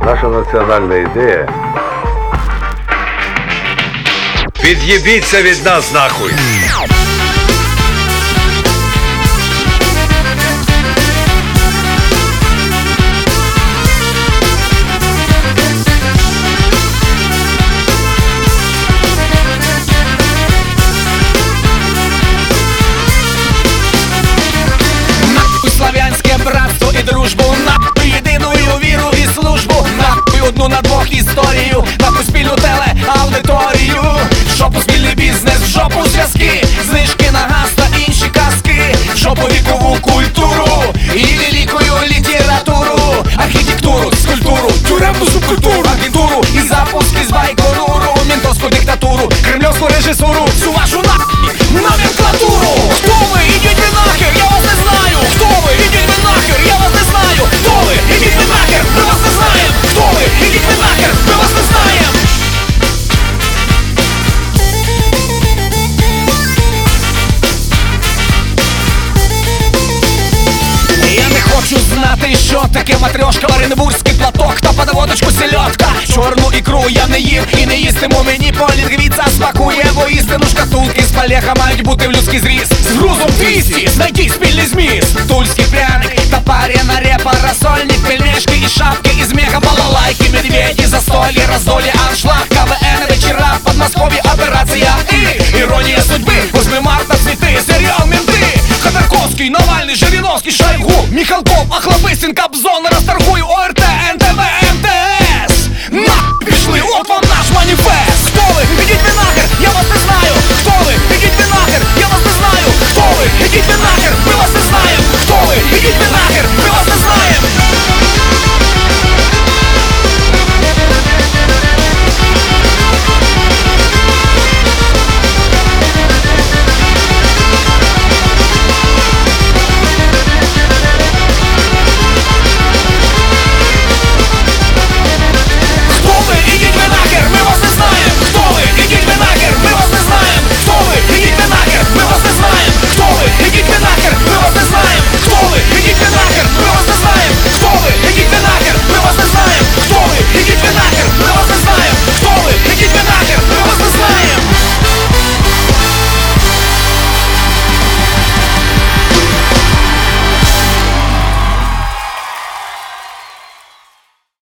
Наша національна ідея. Від'єбіться від нас нахуй! Славянське братство і дружбу, нахуй єдиною віру і службу, нахуй одну на двох історію, нахуй спільну телеаудиторію, в жопу спільний бізнес, в жопу зв'язки, знижки на газ та інші казки, в жопу вікову культуру і великою літературу, архітектуру, скульптуру, тюремну субкультуру, агентуру і запуски з Байконуру, ментовську диктатуру, кремльовську режисуру, всю вашу нахуй номенклатуру. Хто ви? Ідіть ви нахер, я вас не знаю. Хто ви? Ідіть ви нахер, я вас не знаю. Хто ви? Ідіть ви нахер, ми вас не знаємо. Хто ви? Ідіть ви нахер, ми вас не знаємо. Я не хочу знати, що таке матрьошка, оренбурзький платок та подводочку сельодка. Чорну ікру я не їм і не їстиму, мені полінгвіца смакує, бо істину шкатулки з палеха мають бути в людський зріз. З грузом 200, знайдіть спільний зміст. Тульський пряник та парена репа, рассольник, пельмешки і шапки із мега, балалайки, медведі, застолье, раздолье, аншлаг, КВН, вечера в Подмосковье, операція і іронія судьби. 8 марта, цвіти, серіал «Менти», Ходорковський, Навальний, Жириновський, Шойгу, Михалков, Охлобыстин, Кобзон, Расторгуй, ОРТ, НТВ, МТС. Нахуй пішли, от вам наш маніфест. Хто ви? Ідіть ви нахер, я вас не знаю. Хто ви? Ідіть ви нахер, я вас не знаю. Хто ви? Ідіть ви нахер.